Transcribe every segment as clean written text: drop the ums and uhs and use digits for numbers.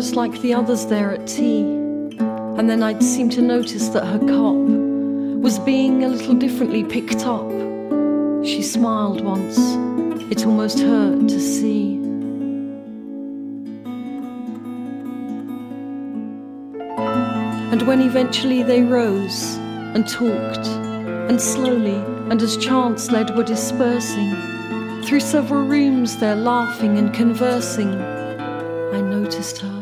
just like the others there at tea. And then I'd seem to notice that her cop was being a little differently picked up. She smiled once. It almost hurt to see. And when eventually they rose and talked, and slowly, and as chance led, were dispersing, through several rooms they're laughing and conversing, I noticed her.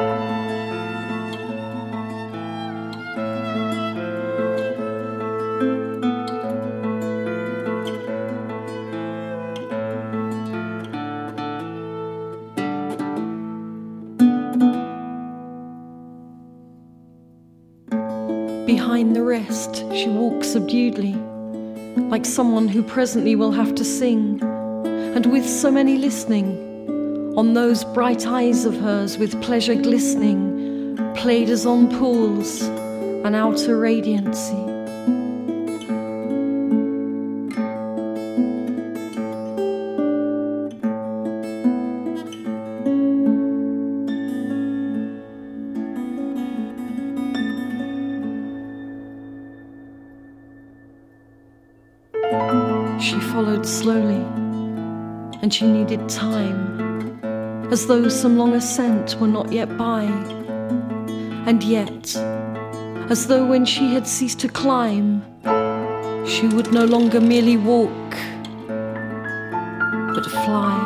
Behind the rest, she walks subduedly, like someone who presently will have to sing, and with so many listening, on those bright eyes of hers with pleasure glistening, played as on pools, an outer radiancy. She followed slowly, and she needed time, as though some long ascent were not yet by, and yet, as though when she had ceased to climb, she would no longer merely walk, but fly.